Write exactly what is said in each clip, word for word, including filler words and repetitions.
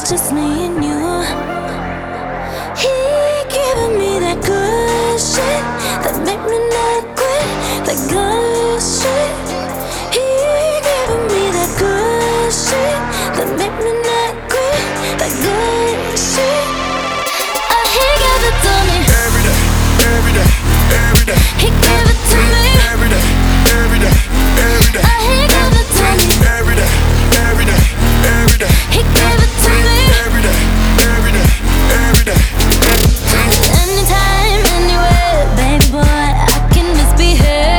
it's just me and you. He giving me that good shit that make me not quit. That good shit. He giving me that good shit that make me not quit. That good shit. Oh, he gave it to me every day, every day, every day. He gave it to me every day, every day, every day. Oh, he gave it to me every day, every day, every day. He gave it to me every day, every day, every day. Anytime, anywhere, baby boy, I can just be here.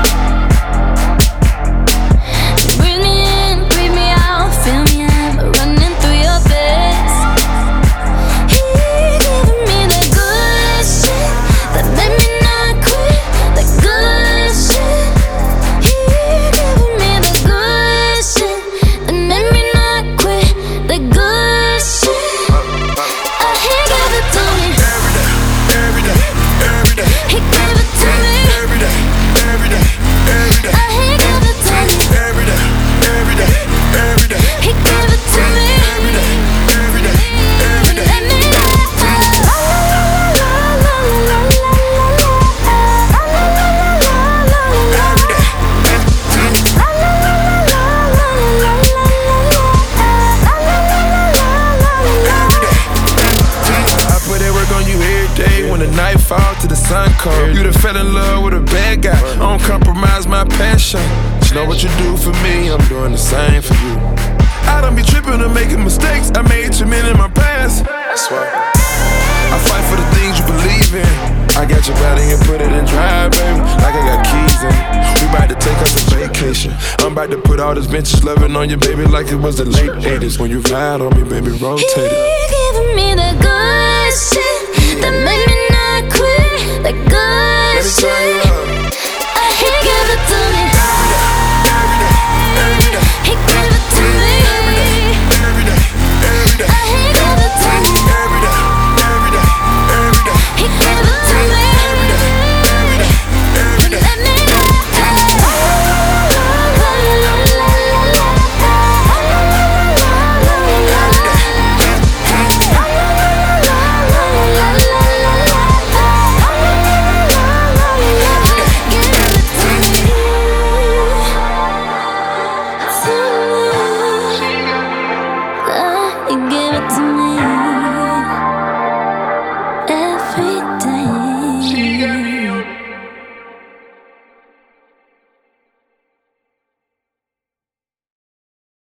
Breathe me in, breathe me out, feel me, I'm running through your veins. He giving me that good shit that made me not quit. That good shit. He giving me that good shit that made me not quit. That good shit. Oh, he gave it to me every day, every day, every day. He gave it to me every day, every day, every day. Oh, he gave it to me every day, every day, every day. He gave it to me every day, every day, every day. Let me know. La la la la la la la la la la la I put that work on you every day. When the night fall to the sun come, you done fell in love with a bad guy. I don't compromise my passion. You know what you do for me, I'm doing the same for you. I don't be tripping or making mistakes. I made too many in my past. That's why I fight for the things you believe in. I got your body and put it in drive, baby, like I got keys in it. We about to take us a vacation. I'm about to put all this vintage loving on you, baby, like it was the late eighties. When you ride on me, baby, rotate it. He giving me the good shit that made me not quit. That good Let me turn you shit. up. Oh, he gave it to me